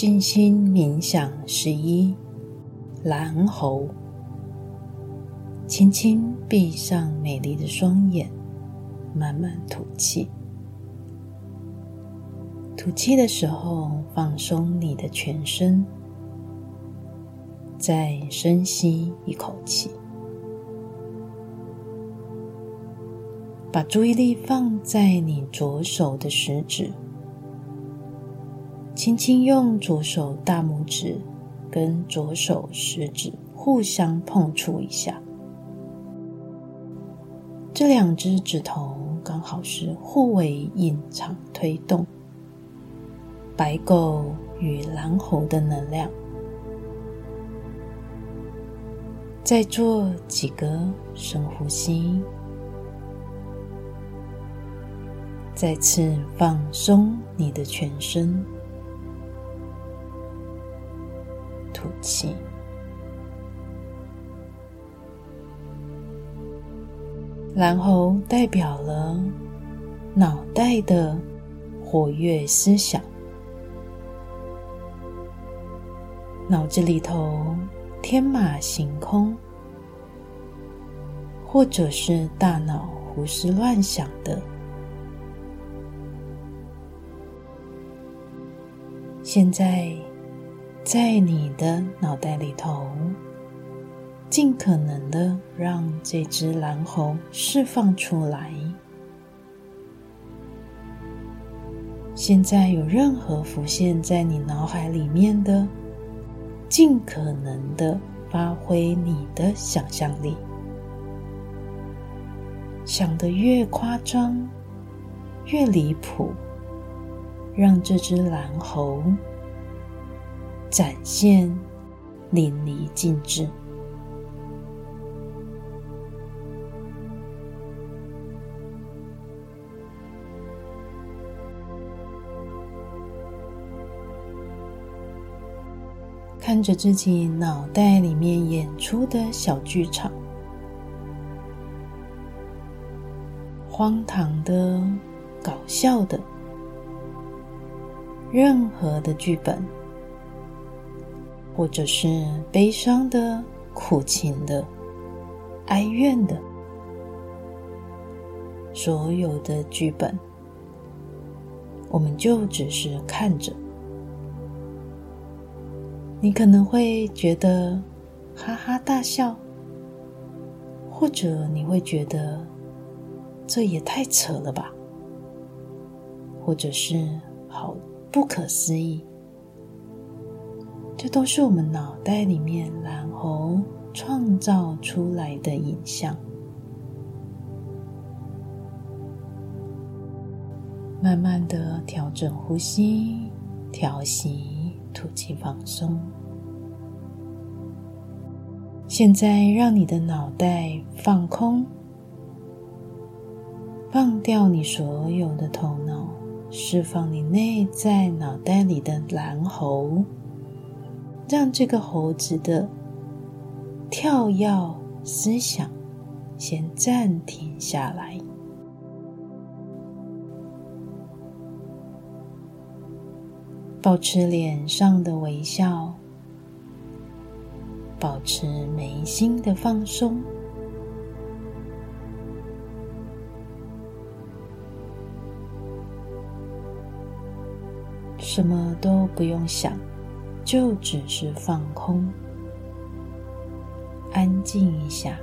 静心冥想11，蓝猴。轻轻闭上美丽的双眼，慢慢吐气。吐气的时候，放松你的全身，再深吸一口气。把注意力放在你左手的食指，轻轻用左手大拇指跟左手食指互相碰触一下，这两只指头刚好是互为隐藏推动白狗与蓝猴的能量。再做几个深呼吸，再次放松你的全身，吐气。蓝猴代表了脑袋的活跃思想，脑子里头天马行空，或者是大脑胡思乱想的。现在在你的脑袋里头，尽可能的让这只蓝猴释放出来。现在有任何浮现在你脑海里面的，尽可能的发挥你的想象力，想得越夸张越离谱，让这只蓝猴展现淋漓尽致。看着自己脑袋里面演出的小剧场，荒唐的、搞笑的，任何的剧本，或者是悲伤的、苦情的、哀怨的，所有的剧本，我们就只是看着。你可能会觉得哈哈大笑，或者你会觉得这也太扯了吧，或者是好不可思议。这都是我们脑袋里面蓝猴创造出来的影像。慢慢的调整呼吸，调息，吐气放松。现在让你的脑袋放空，放掉你所有的头脑，释放你内在脑袋里的蓝猴，让这个猴子的跳跃思想先暂停下来。保持脸上的微笑，保持眉心的放松，什么都不用想，就只是放空，安静一下。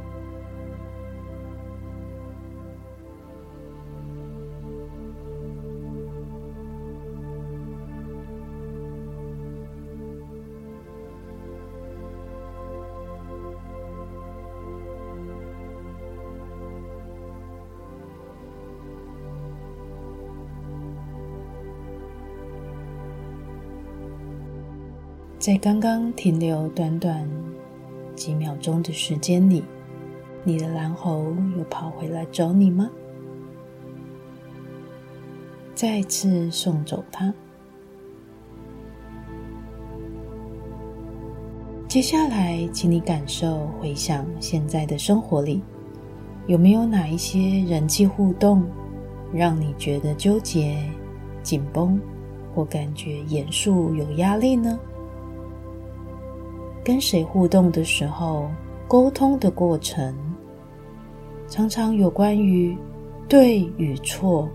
在刚刚停留短短几秒钟的时间里，你的蓝猴有跑回来找你吗？再次送走它。接下来请你感受回想现在的生活里，有没有哪一些人际互动让你觉得纠结、紧绷或感觉严肃有压力呢？跟谁互动的时候，沟通的过程常常有关于对与错、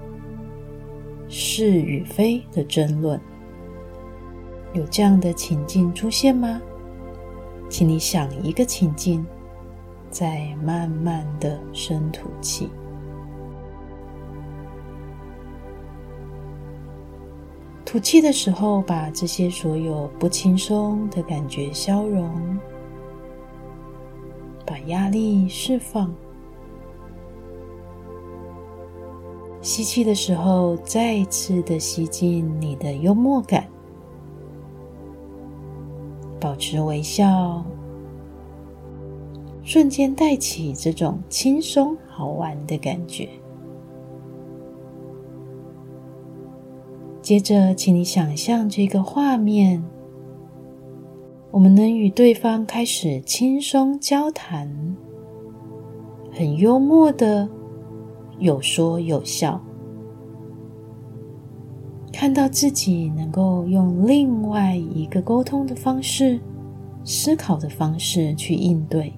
是与非的争论，有这样的情境出现吗？请你想一个情境，再慢慢的深吐气。吐气的时候，把这些所有不轻松的感觉消融，把压力释放。吸气的时候，再次的吸进你的幽默感，保持微笑，瞬间带起这种轻松好玩的感觉。接着，请你想象这个画面，我们能与对方开始轻松交谈，很幽默的有说有笑，看到自己能够用另外一个沟通的方式、思考的方式去应对。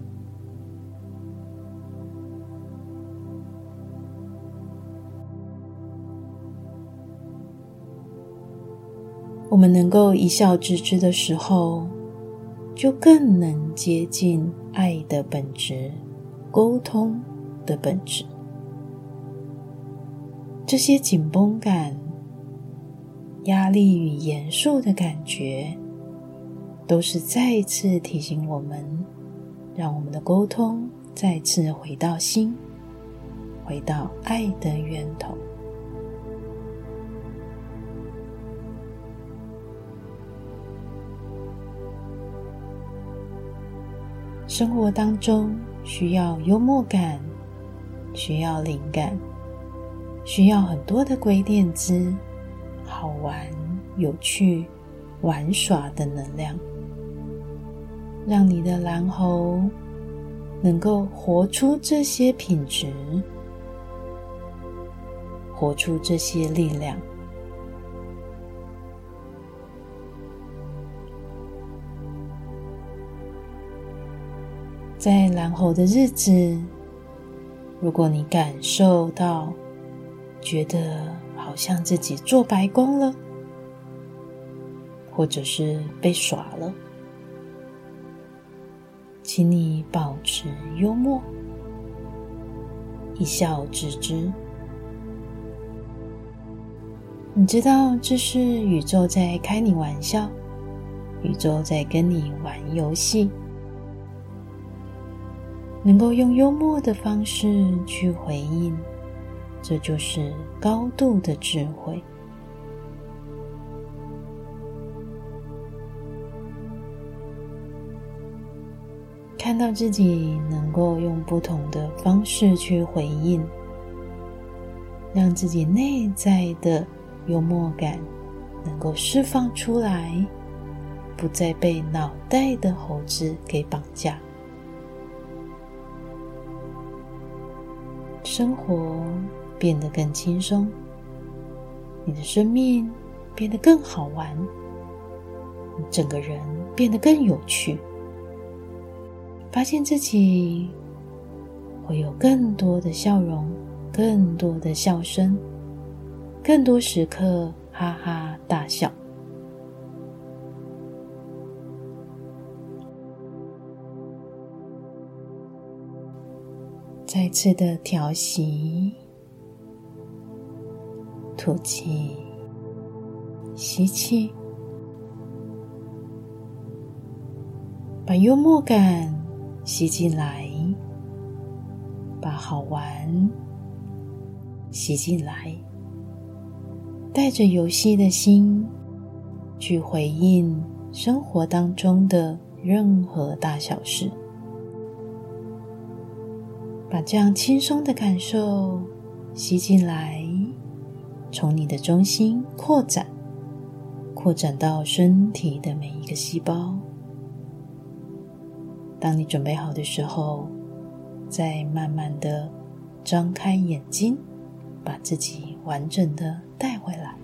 我们能够一笑置之的时候，就更能接近爱的本质，沟通的本质。这些紧绷感、压力与严肃的感觉，都是再一次提醒我们，让我们的沟通再次回到心，回到爱的源头。生活当中需要幽默感，需要灵感，需要很多的鬼点子，好玩、有趣、玩耍的能量，让你的蓝猴能够活出这些品质，活出这些力量。在蓝猴的日子，如果你感受到觉得好像自己做白工了，或者是被耍了，请你保持幽默，一笑置之。你知道这是宇宙在开你玩笑，宇宙在跟你玩游戏。能够用幽默的方式去回应，这就是高度的智慧。看到自己能够用不同的方式去回应，让自己内在的幽默感能够释放出来，不再被脑袋的猴子给绑架。生活变得更轻松，你的生命变得更好玩，你整个人变得更有趣，发现自己会有更多的笑容，更多的笑声，更多时刻哈哈大笑。再次的调息，吐气，吸气，把幽默感吸进来，把好玩吸进来，带着游戏的心去回应生活当中的任何大小事，把这样轻松的感受吸进来，从你的中心扩展到身体的每一个细胞。当你准备好的时候，再慢慢的张开眼睛，把自己完整的带回来。